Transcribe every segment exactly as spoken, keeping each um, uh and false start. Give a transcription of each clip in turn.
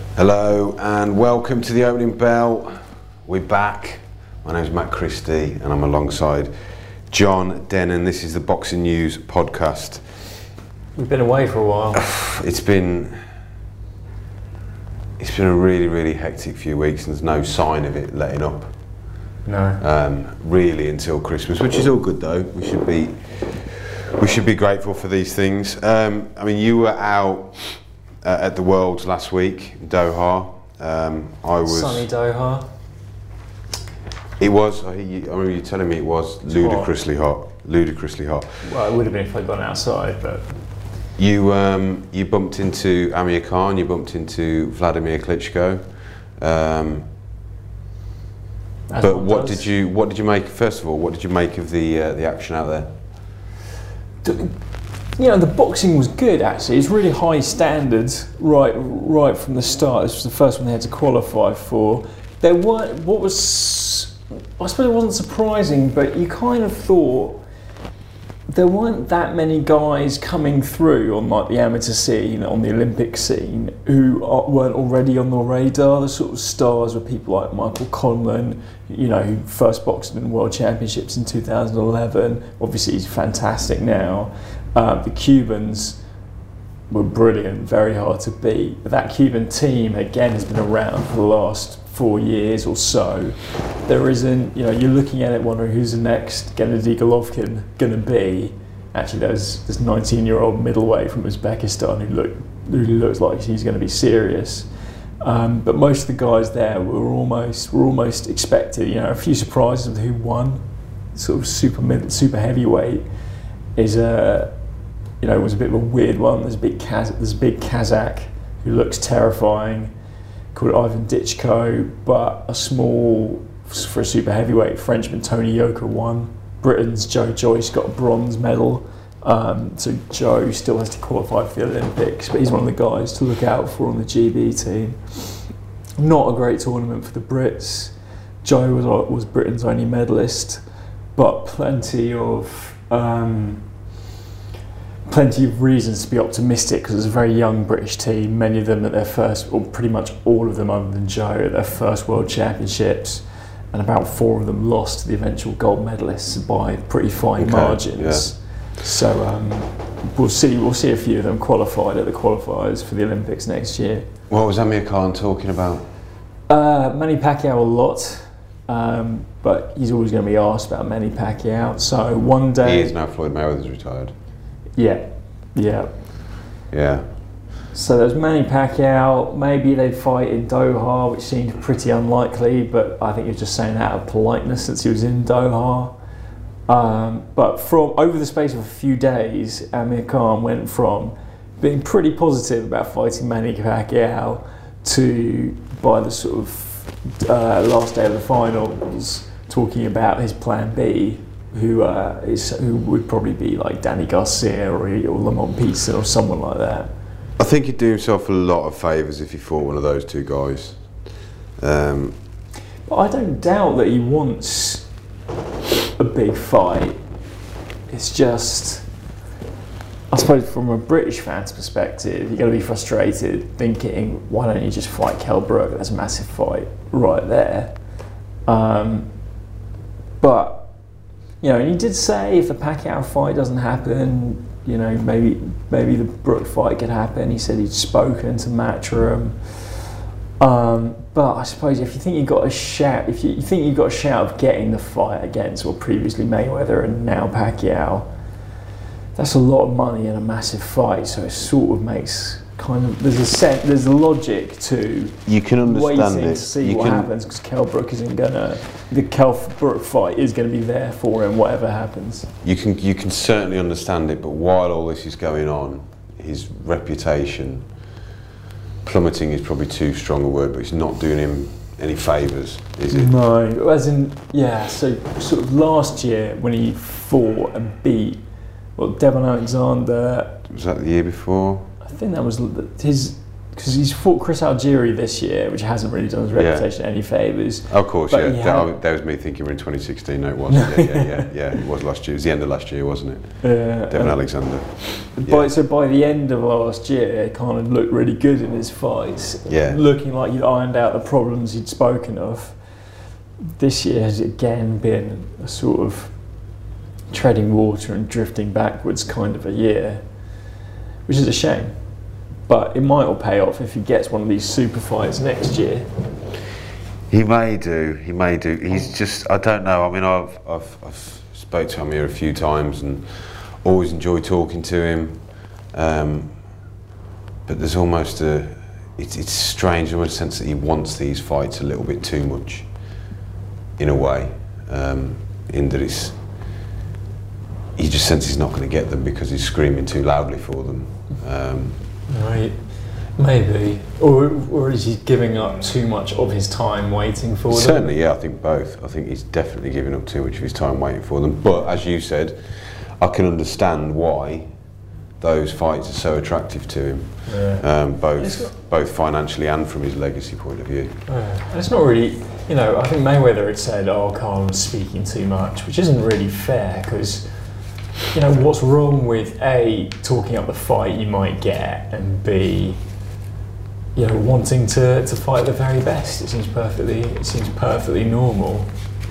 Hello and welcome to the opening bell. We're back. My name's Matt Christie and I'm alongside John Dennon. This is the Boxing News podcast. We've been away for a while. It's been it's been a really really hectic few weeks and there's no sign of it letting up. No. Um, really until Christmas, which is all good though. We should be we should be grateful for these things. Um, I mean, you were out uh, at the Worlds last week in Doha. Um, I was. Sunny Doha. It was. I remember you telling me it was It's ludicrously hot. hot. Ludicrously hot. Well, it would have been if I'd gone outside, but. You um, you bumped into Amir Khan. You bumped into Vladimir Klitschko. Um, As but one what does. did you what did you make? First of all, what did you make of the uh, the action out there? You know, the boxing was good actually. It's really high standards right right from the start. This was the first one they had to qualify for. There weren't, what was, I suppose it wasn't surprising, but you kind of thought there weren't that many guys coming through on like the amateur scene, on the Olympic scene, who are, weren't already on the radar. The sort of stars were people like Michael Conlan, you know, who first boxed in World Championships in two thousand eleven. Obviously, he's fantastic now. Uh, the Cubans were brilliant, very hard to beat. But that Cuban team, again, has been around for the last four years or so. There isn't, you know, you're looking at it wondering who's the next Gennady Golovkin going to be. Actually, there's this nineteen-year-old middleweight from Uzbekistan who, look, who looks like he's going to be serious. Um, but most of the guys there were almost were almost expected. You know, a few surprises with who won. Sort of super mid, super heavyweight is a, you know, was a bit of a weird one. There's a big Kaz, there's a big Kazakh who looks terrifying, called Ivan Ditchko, but a small, for a super heavyweight, Frenchman Tony Yoka won. Britain's Joe Joyce got a bronze medal. Um, so Joe still has to qualify for the Olympics, but he's one of the guys to look out for on the G B team. Not a great tournament for the Brits. Joe was, was Britain's only medalist, but plenty of um, plenty of reasons to be optimistic because it's a very young British team. Many of them at their first, or pretty much all of them other than Joe, at their first World Championships, and about four of them lost to the eventual gold medalists by pretty fine Okay, margins. Yeah. So um, we'll see. We'll see a few of them qualified at the qualifiers for the Olympics next year. What was Amir Khan talking about? Uh, Manny Pacquiao a lot, um, but he's always going to be asked about Manny Pacquiao. So one day He is now. Floyd Mayweather's retired. Yeah, yeah. Yeah. So there's Manny Pacquiao. Maybe they'd fight in Doha, which seemed pretty unlikely, but I think he was just saying that out of politeness since he was in Doha. Um, but from over the space of a few days, Amir Khan went from being pretty positive about fighting Manny Pacquiao to, by the sort of uh, last day of the finals, talking about his plan B, who uh, is who would probably be like Danny Garcia or, or Lamont Peterson or someone like that. I think he'd do himself a lot of favours if he fought one of those two guys. Um, But I don't doubt that he wants a big fight. It's just, I suppose from a British fan's perspective, you're going to be frustrated thinking, why don't you just fight Kell Brook? That's a massive fight right there. Um, but you know, and he did say if the Pacquiao fight doesn't happen, you know, maybe maybe the Brook fight could happen. He said he'd spoken to Matchroom. Um, but I suppose if you think you got a shout, if you, you think you got a shout of getting the fight against, or previously Mayweather and now Pacquiao, that's a lot of money in a massive fight. So it sort of makes kind of there's a set, there's a logic to you can understand waiting it. to see you what can, happens because Kell Brook isn't gonna the Kell Brook fight is going to be there for him whatever happens. You can you can certainly understand it, but while all this is going on, his reputation plummeting is probably too strong a word, but it's not doing him any favours, is it? No, as in yeah. So sort of last year when he fought and beat well Devon Alexander. Was that the year before? I think that was his because he's fought Chris Algieri this year, which hasn't really done his reputation yeah. any favours. Of course, but yeah. That, had, that was me thinking we're in twenty sixteen. No, it wasn't. yeah, yeah, yeah, yeah. It was last year. It was the end of last year, wasn't it? Yeah. Devon um, Alexander. By, yeah. So by the end of last year, Khan had looked really good in his fights. Yeah. Looking like he'd ironed out the problems he'd spoken of. This year has again been a sort of treading water and drifting backwards kind of a year, which is a shame. But it might all pay off if he gets one of these super fights next year. He may do. He may do. He's just. I don't know. I mean, I've I've, I've spoke to him here a few times and always enjoy talking to him. Um, but there's almost a. It's it's strange in a sense that he wants these fights a little bit too much. In a way, um, in that it's. He just senses he's not going to get them because he's screaming too loudly for them. Um, Right, maybe, or or is he giving up too much of his time waiting for them? Certainly, yeah. I think both. I think he's definitely giving up too much of his time waiting for them. But as you said, I can understand why those fights are so attractive to him, yeah. um, both not, both financially and from his legacy point of view. Yeah. And it's not really, you know. I think Mayweather had said, "Oh, Khan's speaking too much," which isn't really fair because. You know, what's wrong with A, talking up the fight you might get, and B, you know, wanting to, to fight the very best? It seems perfectly it seems perfectly normal.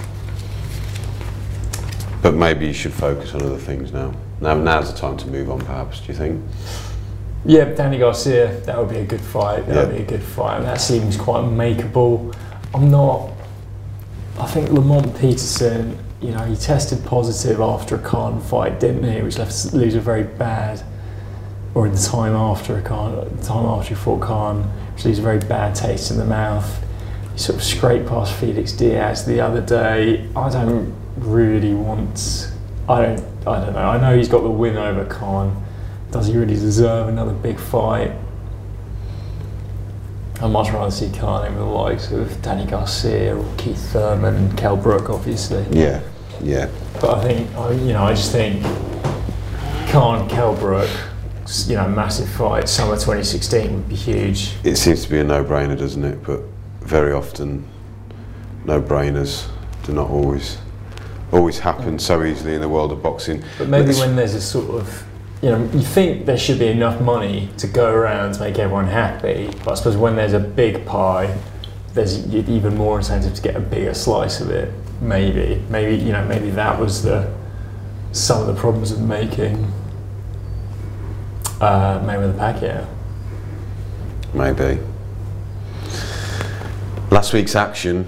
But maybe you should focus on other things now. Now now's the time to move on, perhaps, do you think? Yeah, Danny Garcia, that would be a good fight. That yeah. would be a good fight. And that seems quite makeable. I'm not I think Lamont Peterson, you know, he tested positive after a Khan fight, didn't he? Which left Loser very bad, or in the time after a Khan, the time after he fought Khan, which leaves a very bad taste in the mouth. He sort of scraped past Felix Diaz the other day. I don't really want. I don't. I don't know. I know he's got the win over Khan. Does he really deserve another big fight? I'd much rather see Khan in with the likes of Danny Garcia or Keith Thurman and Kell Brook, obviously. Yeah, yeah. But I think, you know, I just think Khan, Kell Brook, you know, massive fight, summer twenty sixteen would be huge. It seems to be a no-brainer, doesn't it? But very often, no-brainers do not always always happen so easily in the world of boxing. But maybe when there's a sort of, you know, you think there should be enough money to go around to make everyone happy, but I suppose when there's a big pie, there's even more incentive to get a bigger slice of it. Maybe, maybe you know, maybe that was the some of the problems of making uh, Mayweather Pacquiao. Maybe. Last week's action,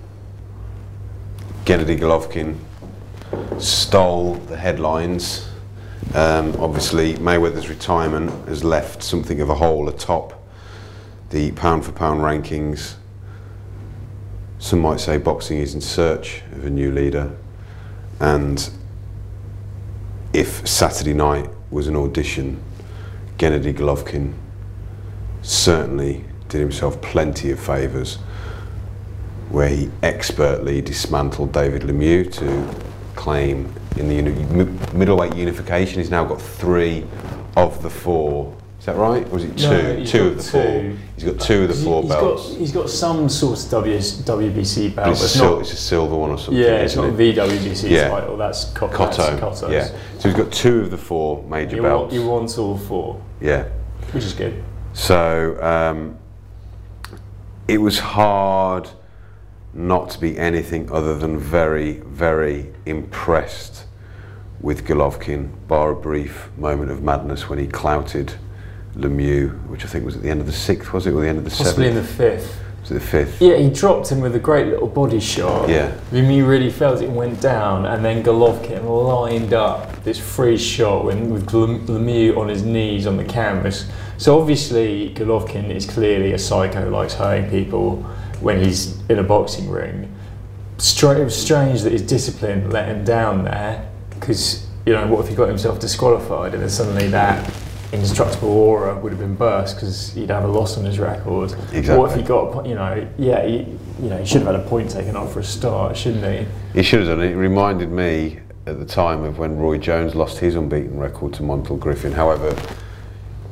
Gennady Golovkin stole the headlines. Um, obviously, Mayweather's retirement has left something of a hole atop the pound-for-pound rankings. Some might say boxing is in search of a new leader, and if Saturday night was an audition, Gennady Golovkin certainly did himself plenty of favours, where he expertly dismantled David Lemieux to claim in the uni- middleweight unification. He's now got three of the four. Is that right? Or was it two? No, two of the two. four. He's got two of the four he's belts. Got, he's got some sort of w, W B C belt. But it's, but it's, a sil- not, it's a silver one or something. Yeah, it's isn't not it? the W B C yeah. title. That's Cotto. Cotto. That's Cotto's. Yeah. So he's got two of the four major you belts. Want, you want all four. Yeah. Which is good. So um, it was hard not to be anything other than very, very impressed with Golovkin, bar a brief moment of madness when he clouted Lemieux, which I think was at the end of the sixth, was it, or the end of the Possibly seventh? Possibly in the fifth. Was it the fifth? Yeah, he dropped him with a great little body shot. Yeah. Lemieux really felt it and went down, and then Golovkin lined up this free shot when, with Lemieux on his knees on the canvas. So obviously Golovkin is clearly a psycho, likes hurting people when he's in a boxing ring. Stra- it was strange that his discipline let him down there, because, you know, what if he got himself disqualified and then suddenly that indestructible aura would have been burst because he'd have a loss on his record. Exactly. What if he got, you know, yeah, he, you know, he should have had a point taken off for a start, shouldn't he? He should have done it. It reminded me at the time of when Roy Jones lost his unbeaten record to Montel Griffin. However,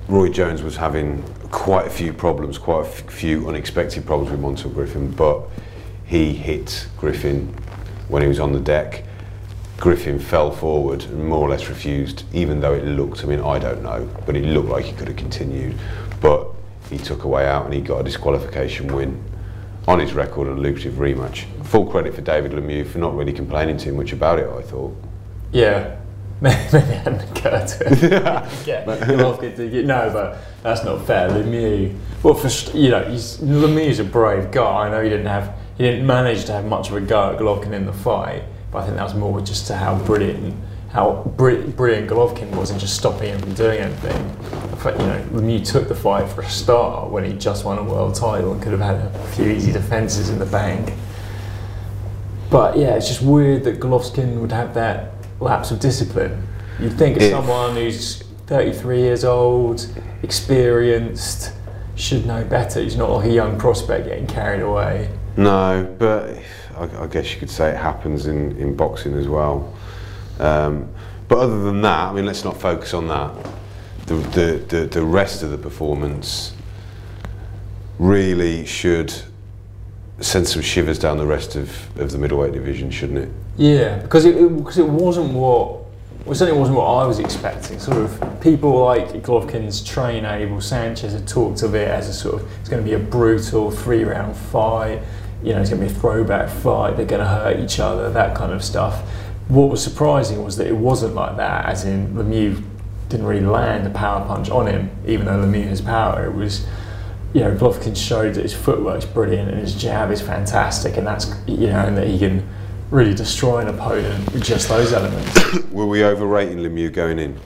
Roy Jones was having quite a few problems, quite a f- few unexpected problems with Montel Griffin, but he hit Griffin when he was on the deck. Griffin fell forward and more or less refused, even though it looked, I mean, I don't know, but it looked like he could have continued. But he took a way out and he got a disqualification win on his record and a lucrative rematch. Full credit for David Lemieux for not really complaining too much about it, I thought. Yeah. Maybe I hadn't occurred to him. Yeah, Golovkin to get, no, but that's not fair. Lemieux, well, for you know, he's, Lemieux's a brave guy. I know he didn't have, he didn't manage to have much of a go at Golovkin in the fight, but I think that was more just to how brilliant, how br- brilliant Golovkin was in just stopping him from doing anything. In fact, you know, Lemieux took the fight for a start when he just won a world title and could have had a few easy defences in the bank. But yeah, it's just weird that Golovkin would have that lapse of discipline. You'd think It, someone who's thirty-three years old, experienced, should know better. He's not like a young prospect getting carried away. No, but I, I guess you could say it happens in, in boxing as well. Um, but other than that, I mean, let's not focus on that. The, the, the, the rest of the performance really should send some shivers down the rest of, of the middleweight division, shouldn't it? Yeah, because it, it, because it wasn't what, well, certainly wasn't what I was expecting. Sort of people like Golovkin's trainer, Abel Sanchez, had talked of it as a sort of, it's going to be a brutal three-round fight, you know, it's going to be a throwback fight, they're going to hurt each other, that kind of stuff. What was surprising was that it wasn't like that, as in Lemieux didn't really land a power punch on him, even though Lemieux has power. It was, you know, Golovkin showed that his footwork's brilliant and his jab is fantastic, and that's, you know, and that he can really destroy an opponent with just those elements. Were we overrating Lemieux going in?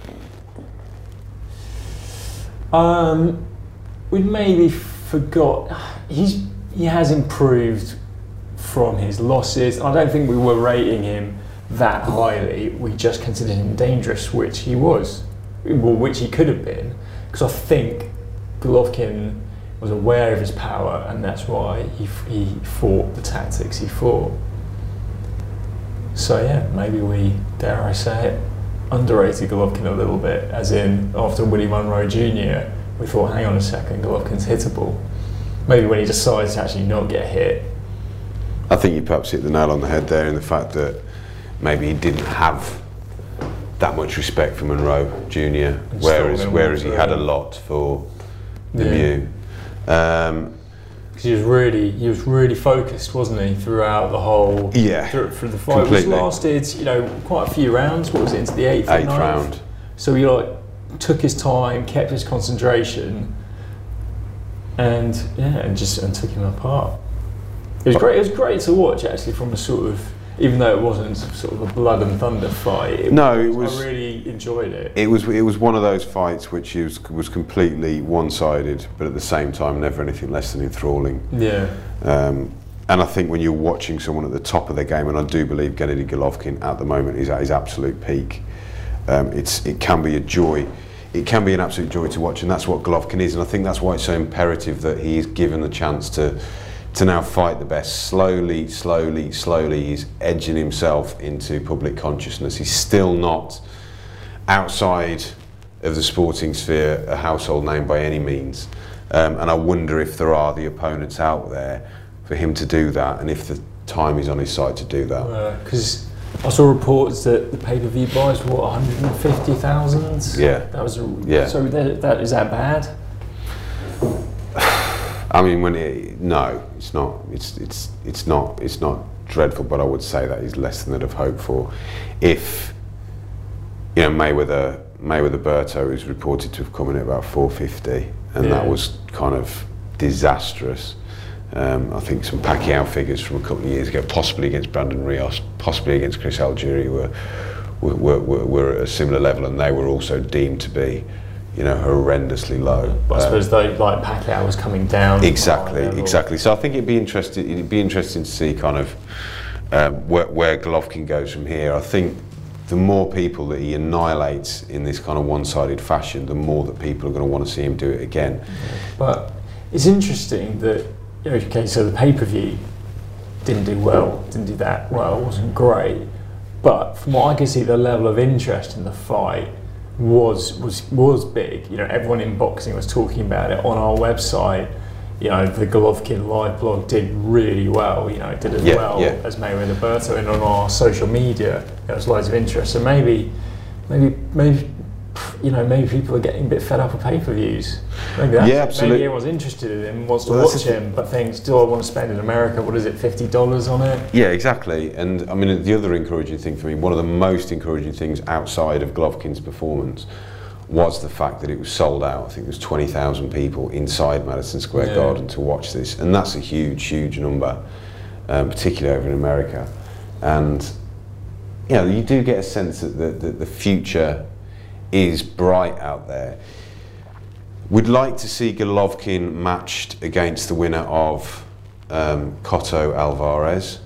Um, we maybe forgot, he's he has improved from his losses. I don't think we were rating him that highly. We just considered him dangerous, which he was, well, which he could have been, because I think Golovkin was aware of his power, and that's why he he fought the tactics he fought. So yeah, maybe we, dare I say it, underrated Golovkin a little bit, as in after Willie Monroe Junior we thought, hang on a second, Golovkin's hittable. Maybe when he decides to actually not get hit. I think you perhaps hit the nail on the head there in the fact that maybe he didn't have that much respect for Monroe Junior, whereas whereas he had a lot for Lemieux. Yeah. Um, Because he was really, he was really focused, wasn't he, throughout the whole, yeah, through, through the fight, completely. Which lasted, you know, quite a few rounds. What was it, into the eighth, eighth ninth? round? So he like took his time, kept his concentration, and yeah, and just and took him apart. It was great. It was great to watch, actually, from a sort of, even though it wasn't sort of a blood and thunder fight. It no, was, it was. I really enjoyed it. It was. It was one of those fights which was was completely one-sided, but at the same time, never anything less than enthralling. Yeah. Um, and I think when you're watching someone at the top of their game, and I do believe Gennady Golovkin at the moment is at his absolute peak, um, it's it can be a joy. It can be an absolute joy to watch, and that's what Golovkin is. And I think that's why it's so imperative that he is given the chance to. to now fight the best. Slowly, slowly, slowly he's edging himself into public consciousness. He's still not outside of the sporting sphere a household name by any means, um, and I wonder if there are the opponents out there for him to do that, and if the time is on his side to do that. Because uh, I saw reports that the pay-per-view buys were what, one hundred fifty thousand? Yeah. That was a, yeah. So that, that is that bad? I mean, when it, no, it's not. It's it's it's not. It's not dreadful, but I would say that is less than I'd have hoped for. If you know Mayweather, Mayweather Berto is reported to have come in at about four fifty, and yeah. that was kind of disastrous. Um, I think some Pacquiao figures from a couple of years ago, possibly against Brandon Rios, possibly against Chris Algieri, were were, were were at a similar level, and they were also deemed to be, you know, horrendously low. But I suppose um, though, like Pacquiao was coming down. Exactly, exactly. So I think it'd be interesting. It'd be interesting to see kind of um, where, where Golovkin goes from here. I think the more people that he annihilates in this kind of one-sided fashion, the more that people are going to want to see him do it again. But it's interesting that, okay, so the pay-per-view didn't do well, didn't do that well, wasn't great. But from what I can see, the level of interest in the fight was was was big. You know, everyone in boxing was talking about it on our website. You know, the Golovkin live blog did really well. You know, it did as yeah, well yeah. as Mayweather Berto, and on our social media there was loads of interest. So maybe, maybe, maybe, you know, maybe people are getting a bit fed up of pay-per-views. Maybe that's yeah, it. absolutely. Maybe everyone's interested in him, wants to well, watch him, but thinks, do I want to spend in America? What is it, fifty dollars on it? Yeah, exactly. And I mean, the other encouraging thing for me, one of the most encouraging things outside of Golovkin's performance, was the fact that it was sold out. I think there was twenty thousand people inside Madison Square yeah. Garden to watch this, and that's a huge, huge number, um, particularly over in America. And you know, you do get a sense that the, the, the future is bright out there. We'd like to see Golovkin matched against the winner of um, Cotto Alvarez.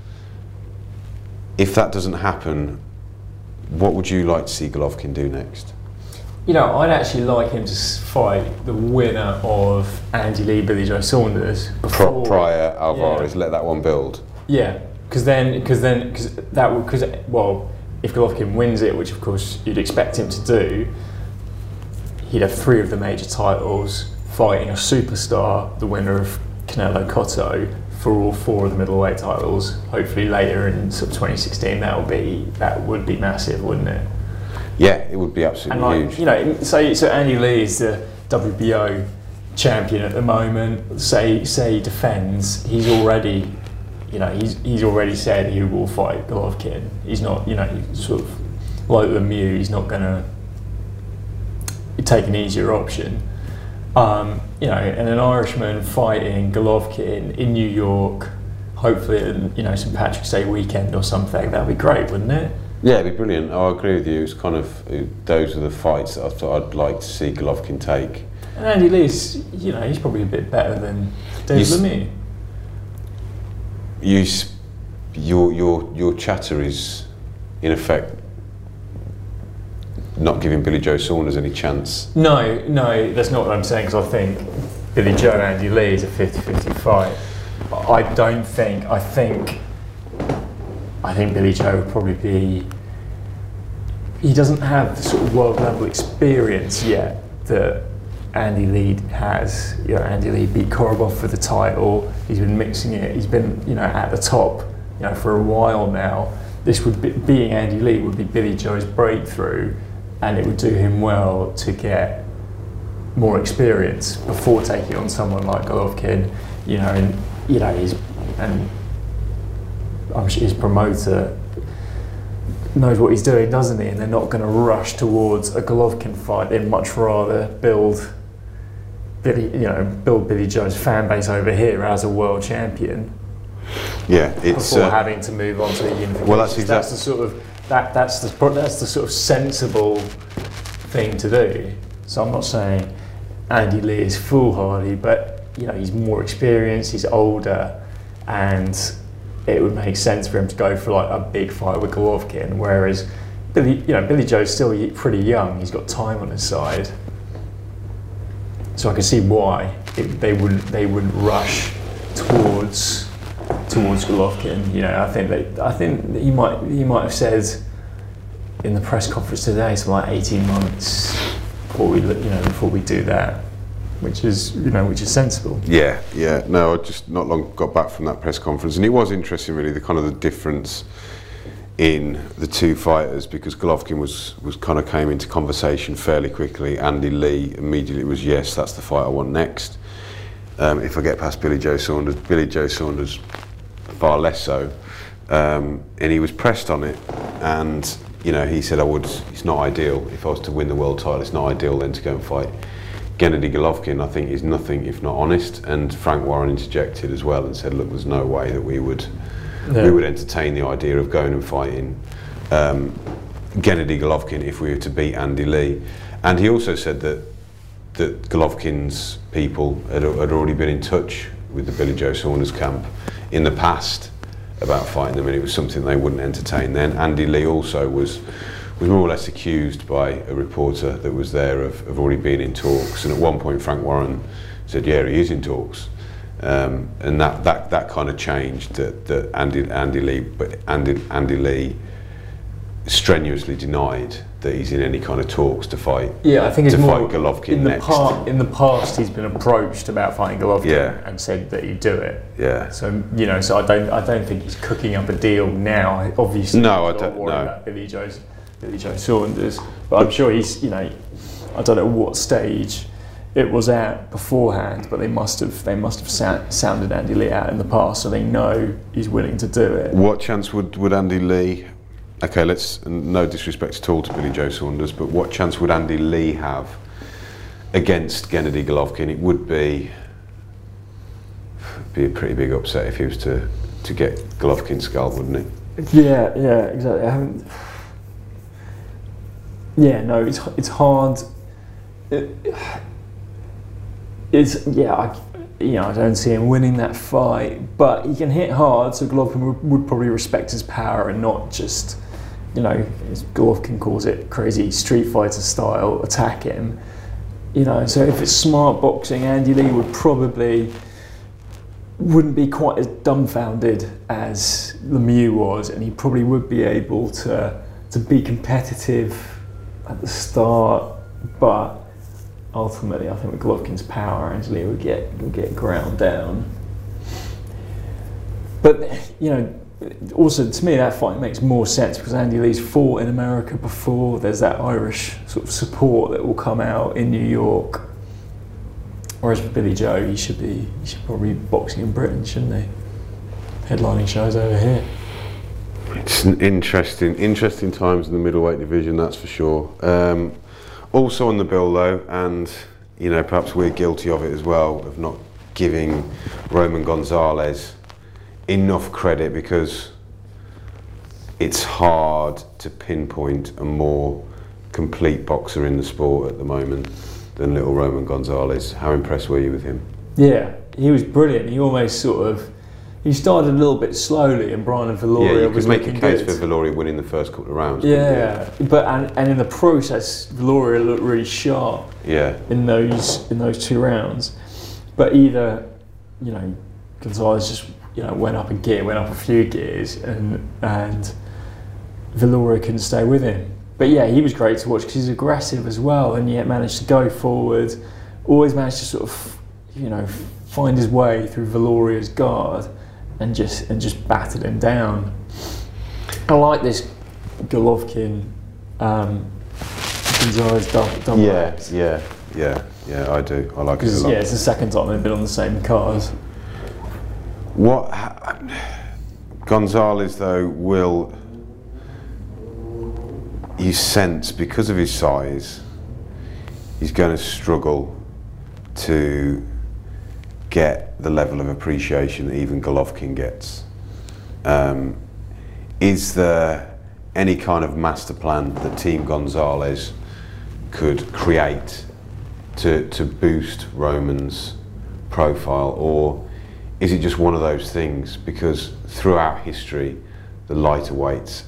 If that doesn't happen, what would you like to see Golovkin do next? You know, I'd actually like him to fight the winner of Andy Lee, Billy Joe Saunders before Prior Alvarez, yeah. let that one build. Yeah, because then, because then, because that would, because well, if Golovkin wins it, which of course you'd expect him to do, he'd have three of the major titles, fighting a superstar, the winner of Canelo Cotto, for all four of the middleweight titles. Hopefully later in sort of twenty sixteen, that would be that would be massive, wouldn't it? Yeah, it would be absolutely and like, huge. You know, so so Andy Lee is the W B O champion at the moment. Say say he defends, he's already, you know, he's he's already said he will fight Golovkin. He's not, you know, he's sort of like Lemieux. He's not going to take an easier option. Um, you know, and an Irishman fighting Golovkin in New York, hopefully, at, you know, Saint Patrick's Day weekend or something. That'd be great, wouldn't it? Yeah, it'd be brilliant. I agree with you. It's kind of uh, those are the fights that I thought I'd like to see Golovkin take. And Andy Lee's, you know, he's probably a bit better than Dave Lemieux. You, s- your your your chatter is, in effect, not giving Billy Joe Saunders any chance. No, no, that's not what I'm saying. Because I think Billy Joe and Andy Lee is a fifty-fifty fight. I don't think. I think. I think Billy Joe would probably be. He doesn't have the sort of world level experience yet that Andy Lee has. You know, Andy Lee beat Korobov for the title. He's been mixing it. He's been, you know, at the top, you know, for a while now. This would be, being Andy Lee would be Billy Joe's breakthrough, and it would do him well to get more experience before taking on someone like Golovkin. You know, and you know he's and. I'm sure his promoter knows what he's doing, doesn't he? And they're not going to rush towards a Golovkin fight. They'd much rather build Billy, you know, build Billy Joe's fan base over here as a world champion. Yeah, it's before uh, having to move on to the unification. Well, that's that's the sort of that that's the that's the sort of sensible thing to do. So I'm not saying Andy Lee is foolhardy, but you know he's more experienced, he's older, and it would make sense for him to go for like a big fight with Golovkin, whereas Billy, you know, Billy Joe's still pretty young. He's got time on his side, so I can see why it, they wouldn't they wouldn't rush towards towards Golovkin. You know, I think that I think that he might he might have said in the press conference today something like eighteen months before we you know before we do that. Which is, you know, which is sensible. Yeah, yeah. No, I just not long got back from that press conference, and it was interesting, really, the kind of the difference in the two fighters, because Golovkin was was kind of came into conversation fairly quickly. Andy Lee immediately was, yes, that's the fight I want next. Um, if I get past Billy Joe Saunders, Billy Joe Saunders far less so, um, and he was pressed on it, and you know, he said, I would. It's not ideal if I was to win the world title. It's not ideal then to go and fight Gennady Golovkin. I think is nothing if not honest, and Frank Warren interjected as well and said, look, there's no way that we would yeah. we would entertain the idea of going and fighting um, Gennady Golovkin if we were to beat Andy Lee. And he also said that that Golovkin's people had, had already been in touch with the Billy Joe Saunders camp in the past about fighting them, and it was something they wouldn't entertain then. Andy Lee also was was more or less accused by a reporter that was there of, of already being in talks, and at one point Frank Warren said, yeah, he is in talks, um, and that, that, that kind of changed. That, that Andy Andy Lee, but Andy Andy Lee strenuously denied that he's in any kind of talks to fight. Yeah, I think it's to more fight Golovkin in the next. part in the past he's been approached about fighting Golovkin Yeah. and said that he'd do it. Yeah. So you know, so I don't I don't think he's cooking up a deal now. Obviously, No, I he's not don't- worried no. about Billy Joe's Billy Joe Saunders, but I'm sure he's you know, I don't know what stage it was at beforehand, but they must have they must have sa- sounded Andy Lee out in the past, so they know he's willing to do it. What chance would, would Andy Lee, okay, let's, no disrespect at all to Billy Joe Saunders, but what chance would Andy Lee have against Gennady Golovkin? It would be be a pretty big upset if he was to, to get Golovkin scalped, wouldn't it? Yeah, yeah, exactly. I haven't. Yeah, no, it's it's hard. It, it's yeah, I, you know, I don't see him winning that fight, but he can hit hard, so Golovkin would, would probably respect his power and not just, you know, as Golovkin calls it, crazy Street Fighter style attack him. You know, so if it's smart boxing, Andy Lee would probably wouldn't be quite as dumbfounded as Lemieux was, and he probably would be able to to be competitive at the start, but ultimately I think with Golovkin's power, Andy Lee would get would get ground down. But you know, also to me that fight makes more sense because Andy Lee's fought in America before. There's that Irish sort of support that will come out in New York. Whereas for Billy Joe, he should be he should probably be boxing in Britain, shouldn't he? Headlining shows over here. It's an interesting, interesting times in the middleweight division, that's for sure. Um, also on the bill though, and you know, perhaps we're guilty of it as well, of not giving Roman Gonzalez enough credit because it's hard to pinpoint a more complete boxer in the sport at the moment than little Roman Gonzalez. How impressed were you with him? Yeah, he was brilliant. He almost sort of he started a little bit slowly, and Brian Viloria Yeah, you was could make a looking case good. for Viloria winning the first couple of rounds. couldn't Yeah, but and, and in the process, Viloria looked really sharp you? Yeah. in those in those two rounds. But either, you know, Gonzalez just you know went up a gear, went up a few gears, and and Viloria couldn't stay with him. But yeah, he was great to watch because he's aggressive as well, and yet managed to go forward. Always managed to sort of, you know, find his way through Viloria's guard, and just and just battered him down. I like this Golovkin um, Gonzalez double. double Yeah, act. yeah, yeah, yeah. I do. I like it a Because lot. yeah, it's the second time they've been on the same card. What ha- Gonzalez though will, you sense because of his size, he's going to struggle to get the level of appreciation that even Golovkin gets. Um, is there any kind of master plan that Team Gonzalez could create to to boost Roman's profile, or is it just one of those things because throughout history the lighter weights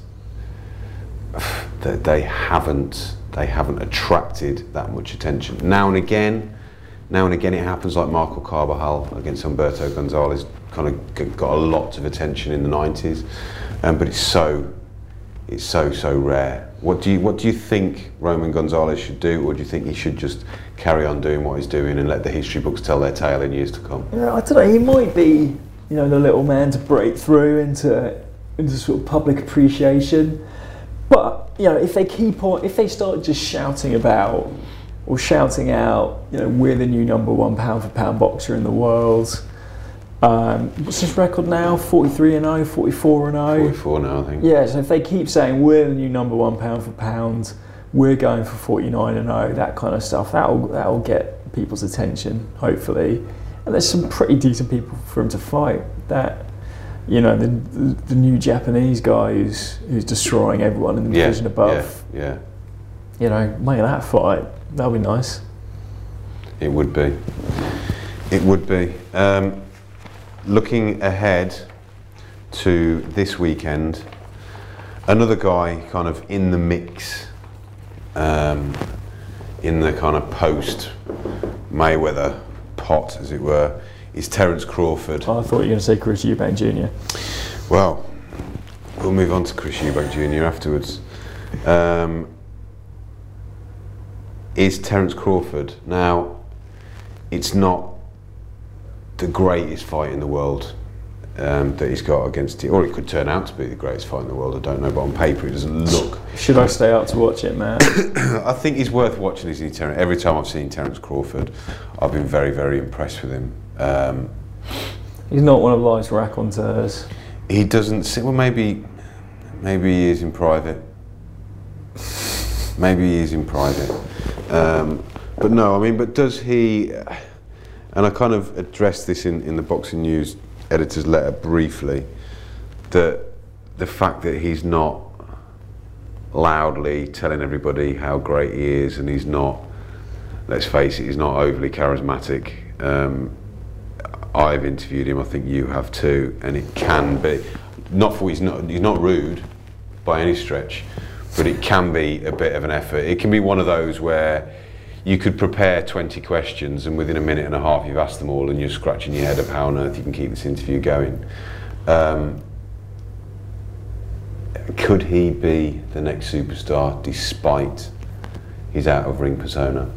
they, they haven't they haven't attracted that much attention. Now and again now and again it happens, like Marco Carbajal against Humberto Gonzalez kind of g- got a lot of attention in the nineties, um, but it's so it's so so rare. What do you what do you think Roman Gonzalez should do, or do you think he should just carry on doing what he's doing and let the history books tell their tale in years to come? Yeah, I don't know. He might be, you know, the little man to break through into into sort of public appreciation. But you know, if they keep on, if they start just shouting about or shouting out, you know, we're the new number one pound for pound boxer in the world. Um, what's his record now? forty-three and oh, forty-four and oh. forty-four now, I think. Yeah, so if they keep saying we're the new number one pound for pound, we're going for forty-nine and oh, that kind of stuff, that'll that'll get people's attention, hopefully. And there's some pretty decent people for him to fight. That, you know, the the, the new Japanese guy who's who's destroying everyone in the Yeah, division above. yeah, yeah. You know, make that fight. That'll be nice. It would be. It would be. Um, looking ahead to this weekend, another guy kind of in the mix, um, in the kind of post Mayweather pot, as it were, is Terence Crawford. Oh, I thought you were going to say Chris Eubank Junior Well, we'll move on to Chris Eubank Junior afterwards. Um, is Terence Crawford. Now, it's not the greatest fight in the world um, that he's got against it, or it could turn out to be the greatest fight in the world, I don't know, but on paper it doesn't look. Should I stay out to watch it, man? I think he's worth watching, isn't he, Terence? Every time I've seen Terence Crawford, I've been very, very impressed with him. Um, He's not one of life's raconteurs. he doesn't see, well maybe, maybe he is in private. Maybe he is in private. Um, but no, I mean, but does he, and I kind of addressed this in, in the Boxing News editor's letter briefly, that the fact that he's not loudly telling everybody how great he is, and he's not, let's face it, he's not overly charismatic. Um, I've interviewed him, I think you have too, and it can be, not for he's not, he's not rude by any stretch, but it can be a bit of an effort. It can be one of those where you could prepare twenty questions and within a minute and a half you've asked them all and you're scratching your head of how on earth you can keep this interview going. Um, could he be the next superstar despite his out of ring persona?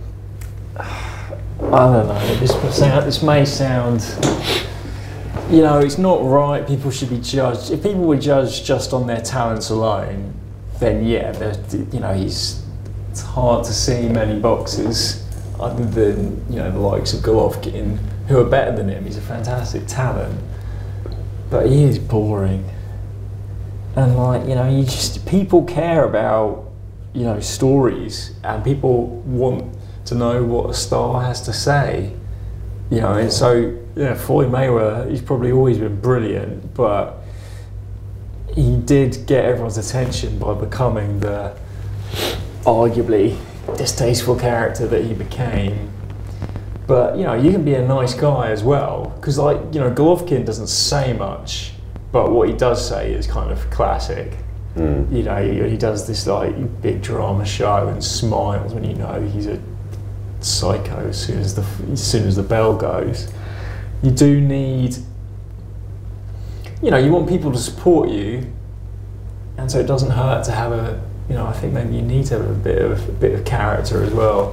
I don't know. This may sound, this may sound, you know, it's not right. People should be judged. If people were judged just on their talents alone, then yeah, you know, he's. It's hard to see many boxers other than, you know, the likes of Golovkin who are better than him. He's a fantastic talent, but he is boring. And like, you know, you just people care about, you know, stories, and people want to know what a star has to say, you know. And so, yeah, Floyd Mayweather, he's probably always been brilliant, but he did get everyone's attention by becoming the arguably distasteful character that he became. But you know, you can be a nice guy as well, because like, you know, Golovkin doesn't say much, but what he does say is kind of classic. Mm. You know, he, he does this like big drama show and smiles when you know he's a psycho as soon as the as soon as the bell goes. You do need, you know, you want people to support you, and so it doesn't hurt to have a, you know, I think maybe you need to have a bit of a bit of character as well.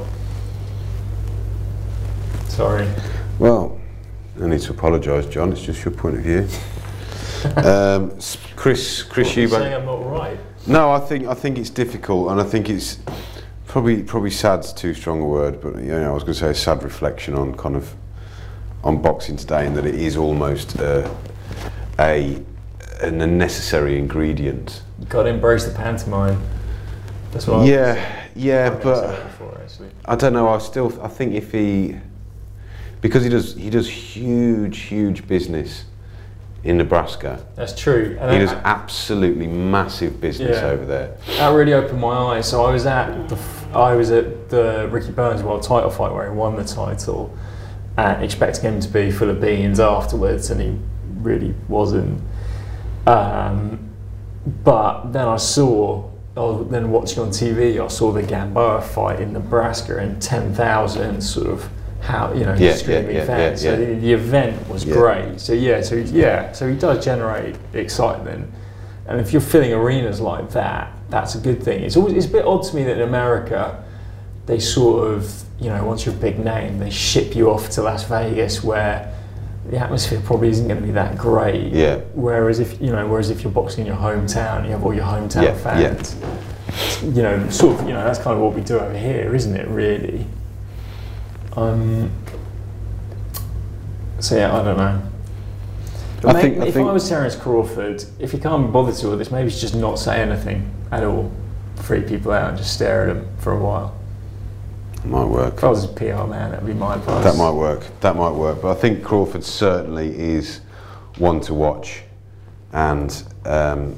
Sorry. Well, I need to apologise, John. It's just your point of view. um, Chris, Chris Eubank. Eubank. Saying I'm not right. No, I think I think it's difficult, and I think it's probably probably sad's too strong a word, but you know, I was going to say a sad reflection on kind of on boxing today, and that it is almost uh, a an unnecessary ingredient. You've got to embrace the pantomime. That's what yeah, I yeah, but before, I don't know. I still I think if he, because he does he does huge huge business in Nebraska. That's true. And he that, does absolutely massive business yeah, over there. That really opened my eyes. So I was at the I was at the Ricky Burns World Title fight where he won the title, and expecting him to be full of beans afterwards, and he really wasn't. Um, but then I saw, I was then watching on T V, I saw the Gamboa fight in Nebraska, and ten thousand sort of, how, you know, yeah, streaming yeah, yeah, fans. yeah, yeah. So the, the event was yeah. great. So yeah, so yeah, so he does generate excitement, and if you're filling arenas like that, that's a good thing. It's always it's a bit odd to me that in America, they sort of, you know, once you're a big name, they ship you off to Las Vegas where the atmosphere probably isn't going to be that great. Yeah. Whereas if you know, whereas if you're boxing in your hometown, you have all your hometown yeah, fans. Yeah. You know, sort of. You know, that's kind of what we do over here, isn't it? Really. Um. So yeah, I don't know. But I maybe, think, I if think I was Terence Crawford, if he can't be bothered to all this, maybe he's just not say anything at all, freak people out, and just stare at them for a while. Might work. If I was a P R man, that'd be my advice. That might work. That might work. But I think Crawford certainly is one to watch, and um,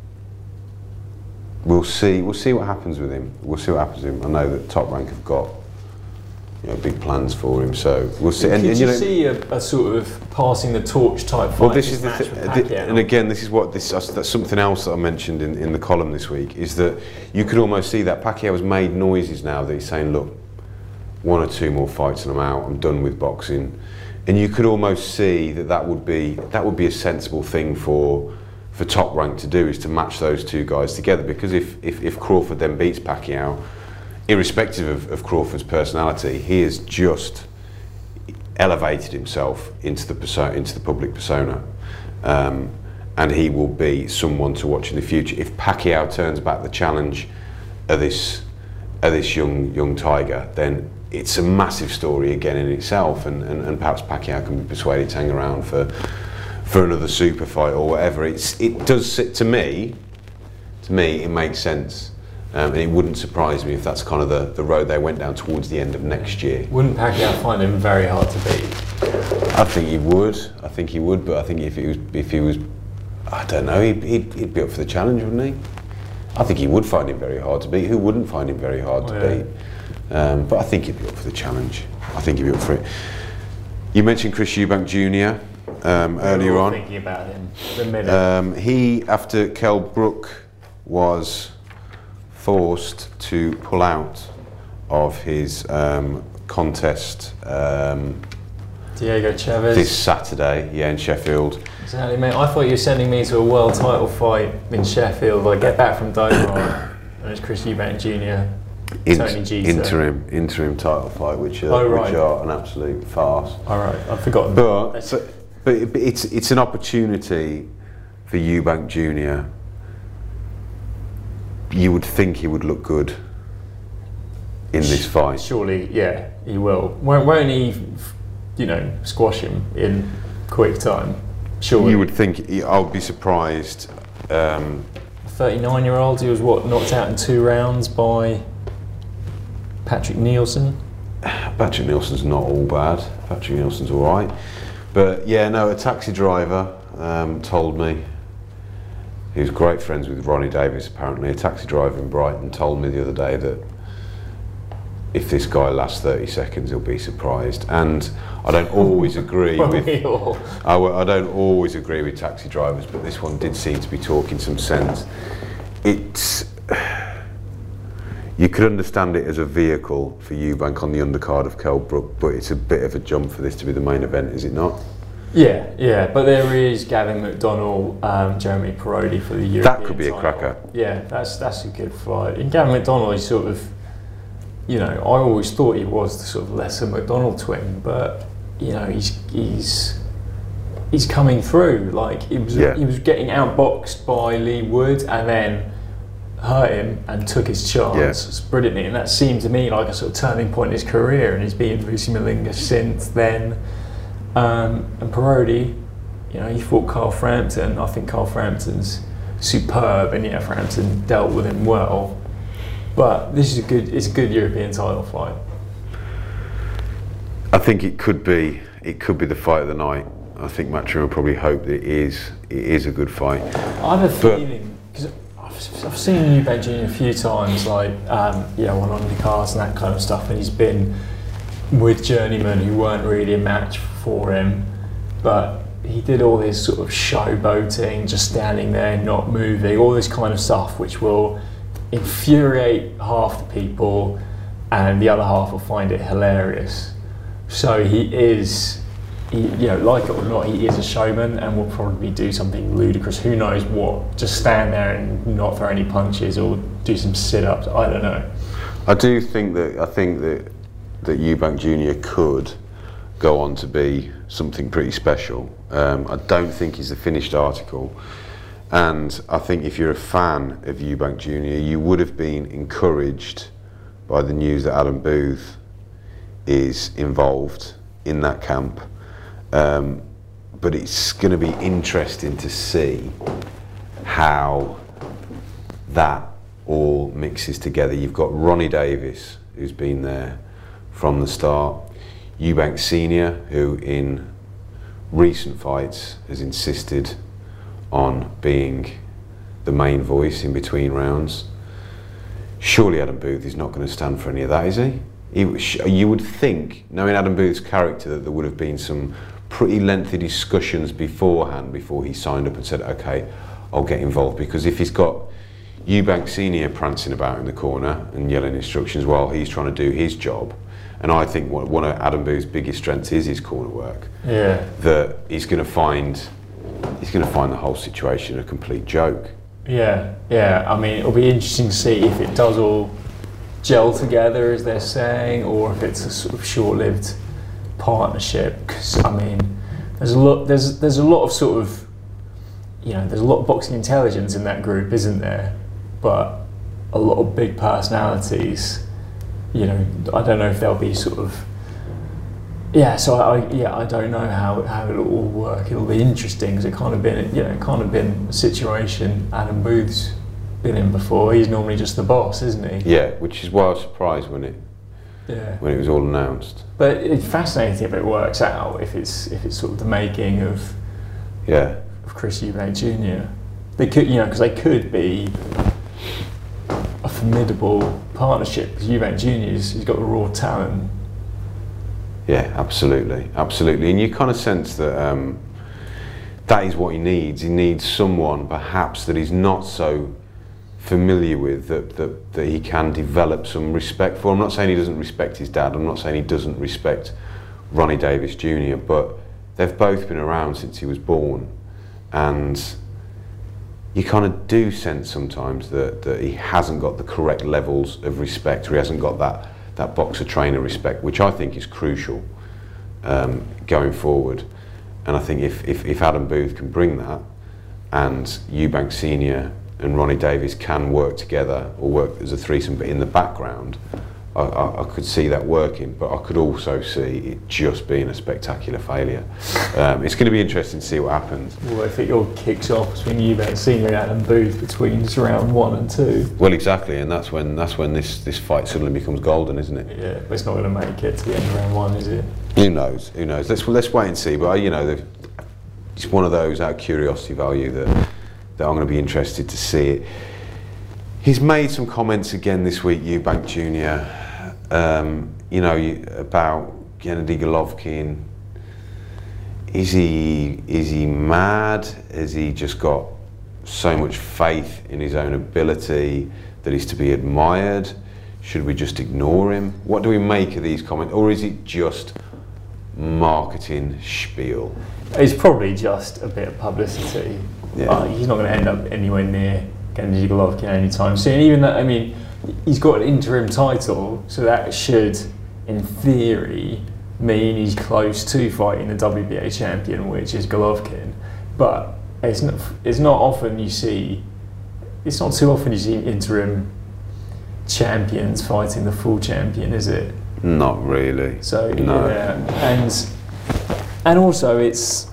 we'll see. We'll see what happens with him. We'll see what happens with him. I know that Top Rank have got, you know, big plans for him, so we'll see. Could and, you, and, you know, see a, a sort of passing the torch type fight? well, this is the match th- with th- Pacquiao? and again, this is what this. That's something else that I mentioned in, in the column this week. Is that you could almost see that Pacquiao has made noises now that he's saying, look, one or two more fights and I'm out. I'm done with boxing, and you could almost see that that would be that would be a sensible thing for for Top Rank to do, is to match those two guys together. Because if if, if Crawford then beats Pacquiao, irrespective of, of Crawford's personality, he has just elevated himself into the perso- into the public persona, um, and he will be someone to watch in the future. If Pacquiao turns back the challenge of this of this young young tiger, then it's a massive story again in itself, and, and, and perhaps Pacquiao can be persuaded to hang around for for another super fight or whatever. It's it does sit to me. To me, it makes sense, um, and it wouldn't surprise me if that's kind of the, the road they went down towards the end of next year. Wouldn't Pacquiao find him very hard to beat? I think he would. I think he would, but I think if he was, if he was, I don't know, he'd, he'd, he'd be up for the challenge, wouldn't he? I think he would find him very hard to beat. Who wouldn't find him very hard to oh, yeah. beat? Um, but I think he'd be up for the challenge. I think he'd be up for it. You mentioned Chris Eubank Junior Um, we earlier were all on. Thinking about him. The minute. Um, he, after Kell Brook was forced to pull out of his um, contest um, Diego Chavez. this Saturday, yeah, in Sheffield. Exactly, mate. I thought you were sending me to a world title fight in Sheffield. I get back from Doha, and it's Chris Eubank Junior In, Tony G. interim, interim title fight, which are, Oh, right. which are an absolute farce. All right, I've forgotten. But, but, but it- it's it's an opportunity for Eubank Junior You would think he would look good in this fight. Surely, yeah, he will. Won't, won't he, you know, squash him in quick time? Surely. You would think. he- I would be surprised. Um, thirty-nine-year-old, he was what, knocked out in two rounds by Patrick Nielsen. Patrick Nielsen's not all bad. Patrick Nielsen's all right. But yeah, no, a taxi driver um, told me, he was great friends with Ronnie Davis apparently, a taxi driver in Brighton told me the other day that if this guy lasts thirty seconds, he'll be surprised. And I don't always agree Well, with, we all- I, w- I don't always agree with taxi drivers, but this one did seem to be talking some sense. It's, you could understand it as a vehicle for Eubank on the undercard of Kell Brook, but it's a bit of a jump for this to be the main event, is it not? Yeah, yeah, but there is Gavin McDonnell, um, Jeremy Parodi for the European That could be a title. cracker. Yeah, that's that's a good fight. And Gavin McDonnell is sort of, you know, I always thought he was the sort of lesser McDonnell twin, but you know, he's he's he's coming through. Like he was Yeah. he was getting outboxed by Lee Wood and then hurt him and took his chance Yeah. brilliantly, and that seemed to me like a sort of turning point in his career, and he's been Lucy Malinga since then. Um, and Parodi, you know, he fought Carl Frampton. I think Carl Frampton's superb, and yeah, Frampton dealt with him well. But this is a good, it's a good European title fight. I think it could be, it could be the fight of the night. I think Matchroom will probably hope that it is, it is a good fight. I have a But- feeling, because I've, I've seen Eubank Junior a few times, like, um, you know, on undercards and that kind of stuff, and he's been with journeymen who weren't really a match for him, but he did all this sort of showboating, just standing there, not moving, all this kind of stuff, which will infuriate half the people, and the other half will find it hilarious. So he is, he, you know, like it or not, he is a showman, and will probably do something ludicrous. Who knows what? Just stand there and not throw any punches, or do some sit-ups. I don't know. I do think that, I think that that Eubank Junior could go on to be something pretty special. Um, I don't think he's a finished article, and I think if you're a fan of Eubank Junior, you would have been encouraged by the news that Adam Booth is involved in that camp. Um, but it's going to be interesting to see how that all mixes together. You've got Ronnie Davis, who's been there from the start, Eubank Senior, who in recent fights has insisted on being the main voice in between rounds. Surely Adam Booth is not going to stand for any of that, is he? he you would think, knowing Adam Booth's character, that there would have been some pretty lengthy discussions beforehand before he signed up and said, okay, I'll get involved, because if he's got Eubank Senior prancing about in the corner and yelling instructions while he's trying to do his job, and I think one of Adam Booth's biggest strengths is his corner work. Yeah. That he's going to find, he's going to find the whole situation a complete joke. Yeah, yeah. I mean, it'll be interesting to see if it does all gel together, as they're saying, or if it's a sort of short-lived partnership. Because I mean, there's a lot. There's there's a lot of sort of, you know, there's a lot of boxing intelligence in that group, isn't there? But a lot of big personalities. You know, I don't know if they'll be sort of. Yeah, so I yeah I don't know how how it'll all work. It'll be interesting because it kind of been you know kind of been a situation Adam Booth's been in before. He's normally just the boss, isn't he? Yeah, which is why I was surprised when it yeah when it was all announced. But it's fascinating if it works out. If it's if it's sort of the making of yeah of Chris Eubank Junior They could you know because they could be a formidable partnership because Eubank Junior's he's got the raw talent. Yeah, absolutely, absolutely, and you kind of sense that um, that is what he needs. He needs someone, perhaps, that he's not so familiar with, that, that that he can develop some respect for. I'm not saying he doesn't respect his dad. I'm not saying he doesn't respect Ronnie Davis Junior But they've both been around since he was born, and you kind of do sense sometimes that that he hasn't got the correct levels of respect, or he hasn't got that. that boxer trainer respect, which I think is crucial um, going forward. And I think if, if, if Adam Booth can bring that, and Eubank Senior and Ronnie Davis can work together or work as a threesome, but in the background, I, I, I could see that working, but I could also see it just being a spectacular failure. Um, it's going to be interesting to see what happens. Well, if it all kicks off between Eubank Senior and Adam Booth between round one and two. Well, exactly, and that's when that's when this, this fight suddenly becomes golden, isn't it? Yeah, but it's not going to make it to the end of round one, is it? Who knows? Who knows? Let's let's wait and see. But you know, it's one of those out of curiosity value that that I'm going to be interested to see it. He's made some comments again this week, Eubank Junior Um, you know, about Gennady Golovkin. Is he is he mad? Has he just got so much faith in his own ability that he's to be admired? Should we just ignore him? What do we make of these comments, or is it just marketing spiel? It's probably just a bit of publicity. Yeah. Uh, he's not going to end up anywhere near Gennady Golovkin anytime soon. Even though, I mean, he's got an interim title, so that should, in theory, mean he's close to fighting the W B A champion, which is Golovkin. But it's not, it's not often you see, it's not too often you see interim champions fighting the full champion, is it? Not really. So no. yeah, and and also it's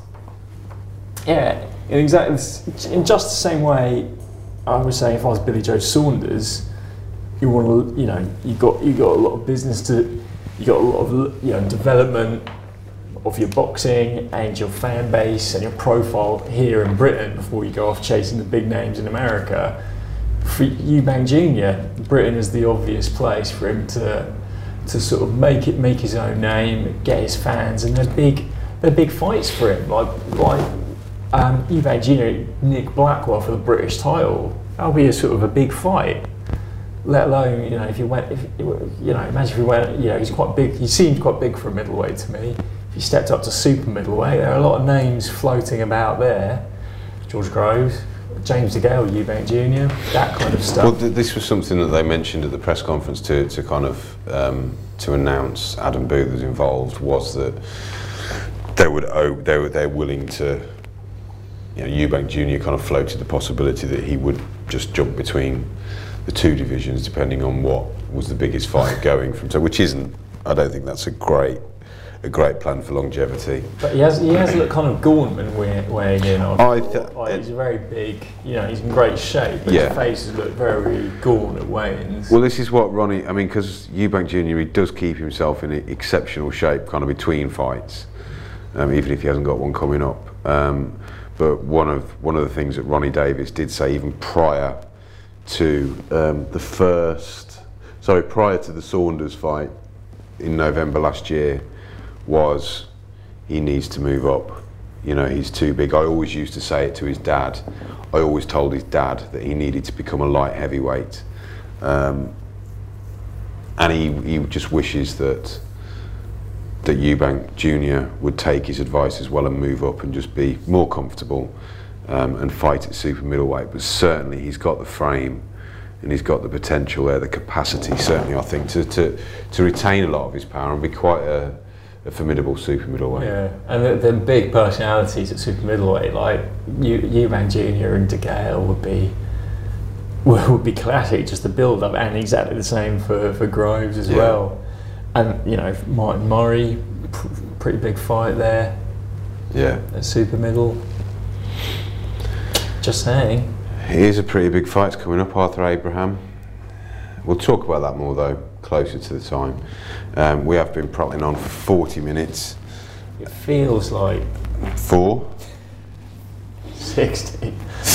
yeah, in exactly in just the same way I was saying, if I was Billy Joe Saunders, you want to, you know, you got you got a lot of business to, you got a lot of, you know, development of your boxing and your fan base and your profile here in Britain before you go off chasing the big names in America. For Eubank Junior, Britain is the obvious place for him to to sort of make it, make his own name, get his fans, and they're big, they're big fights for him. Like like um, Eubank Junior, Nick Blackwell for the British title. That'll be a sort of a big fight. Let alone, you know, if you went, if you know, imagine if he went, you know, he's quite big. He seemed quite big for a middleweight to me. If he stepped up to super middleweight, there are a lot of names floating about there. George Groves, James DeGale, Eubank Junior, that kind of stuff. Well, th- this was something that they mentioned at the press conference to to kind of um, to announce Adam Booth was involved, was that they would oh, they were they're willing to, you know, Eubank Junior kind of floated the possibility that he would just jump between the two divisions depending on what was the biggest fight going from. So, which isn't, I don't think that's a great. a great plan for longevity. But he has he has looked kind of Gorman weighing, weighing in on. I th- like, he's a very big, you know, he's in great shape, but yeah. his face has looked very gaunt at weigh-ins. Well, this is what Ronnie, I mean, because Eubank Junior, he does keep himself in exceptional shape kind of between fights, um, even if he hasn't got one coming up. Um, but one of one of the things that Ronnie Davis did say even prior to um, the first, sorry, prior to the Saunders fight in November last year, was he needs to move up. You know, he's too big. I always used to say it to his dad. I always told his dad that he needed to become a light heavyweight. Um, and he, he just wishes that that Eubank Junior would take his advice as well and move up and just be more comfortable um, and fight at super middleweight. But certainly he's got the frame and he's got the potential there, the capacity certainly, I think, to to, to retain a lot of his power and be quite a, a formidable super middleweight. Yeah, and the, the big personalities at super middleweight, like Eubank Junior and De Gale would be would be classic, just the build up, and exactly the same for, for Groves as yeah. well. And you know, Martin Murray, pr- pretty big fight there. Yeah. At super middle. Just saying. It is a pretty big fight coming up, Arthur Abraham. We'll talk about that more though, closer to the time. Um, we have been prattling on for forty minutes. It feels like... Four? sixty.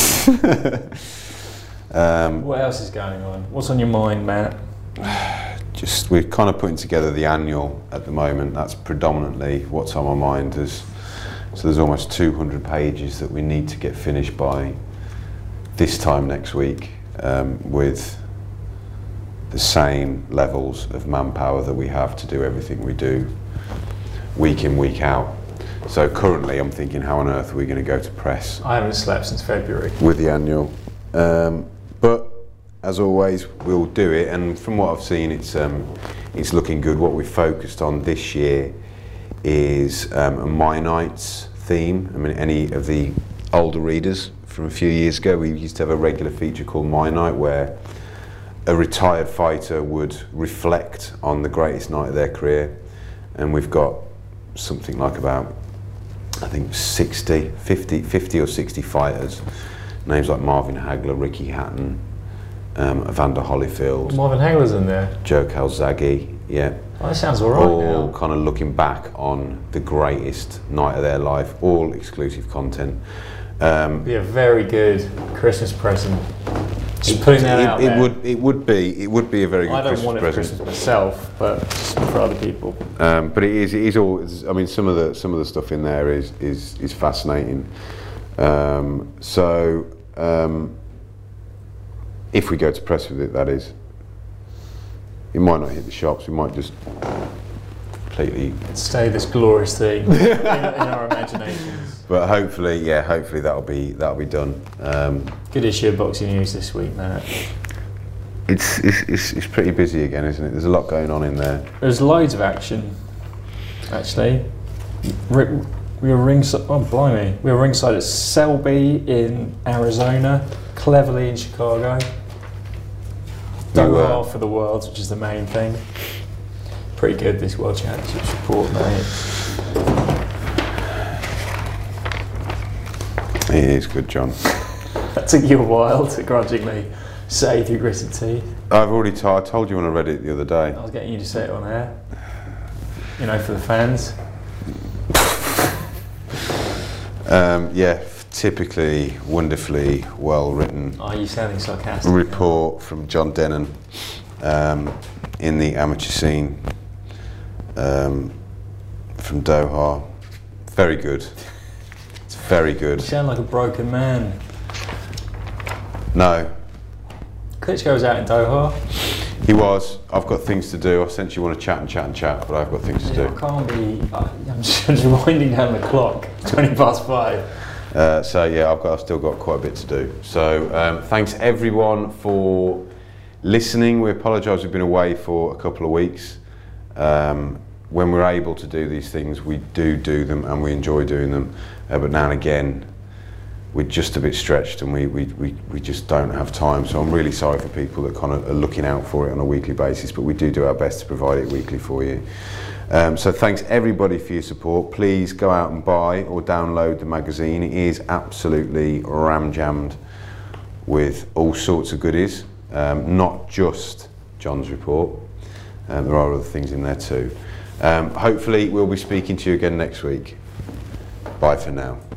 um, what else is going on? What's on your mind, Matt? Just, we're kind of putting together the annual at the moment. That's predominantly what's on my mind. There's, so there's almost two hundred pages that we need to get finished by this time next week, um, with the same levels of manpower that we have to do everything we do week in, week out. So currently I'm thinking, how on earth are we going to go to press? I haven't slept since February. With the annual. Um, but as always, we'll do it, and from what I've seen, it's um, it's looking good. What we've focused on this year is um, a My Nights theme. I mean, any of the older readers from a few years ago, we used to have a regular feature called My Night, where a retired fighter would reflect on the greatest night of their career, and we've got something like about, I think, sixty, fifty, fifty or sixty fighters, names like Marvin Hagler, Ricky Hatton, um, Evander Holyfield. Marvin Hagler's in there. Joe Calzaghe, yeah. Oh, that sounds all right. All now. kind of looking back on the greatest night of their life, all exclusive content. Um, be a very good Christmas present. Just putting that it, out it there. would it would be it would be a very good I don't Christmas want it for present. Christmas myself, but just for other people. Um, but it is it is all. It's, I mean, some of the some of the stuff in there is is is fascinating. Um, so um, if we go to press with it, that is, it might not hit the shops. We might just completely stay this glorious thing in, in our imaginations. But hopefully, yeah, hopefully that'll be that'll be done. Um, Good issue of Boxing News this week, Matt. It's, it's it's it's pretty busy again, isn't it? There's a lot going on in there. There's loads of action, actually. We were ringside. Oh, blimey! We were ringside at Selby in Arizona, Cleverly in Chicago. Doha for the Worlds, which is the main thing. Pretty good, this World Championships report, mate. It is good, John. That took you a while to grudgingly say through gritted teeth. I've already t- I told you when I read it the other day. I was getting you to say it on air. You know, for the fans. um, yeah, typically wonderfully well written. Are you sounding sarcastic? Report from John Denon um, in the amateur scene um, from Doha. Very good. It's very good. You sound like a broken man. No. Klitschko was out in Doha. He was. I've got things to do. I essentially want to chat and chat and chat, but I've got things to yeah, do. I can't be. Uh, I'm just winding down the clock. twenty past five. Uh, so yeah, I've got. I've still got quite a bit to do. So um, thanks everyone for listening. We apologise. We've been away for a couple of weeks. Um, when we're able to do these things, we do do them, and we enjoy doing them. Uh, but now and again, we're just a bit stretched, and we, we, we, we just don't have time. So I'm really sorry for people that kind of are looking out for it on a weekly basis, but we do do our best to provide it weekly for you. Um, so thanks everybody for your support. Please go out and buy or download the magazine. It is absolutely ram-jammed with all sorts of goodies, um, not just John's report. Um, there are other things in there too. Um, hopefully we'll be speaking to you again next week. Bye for now.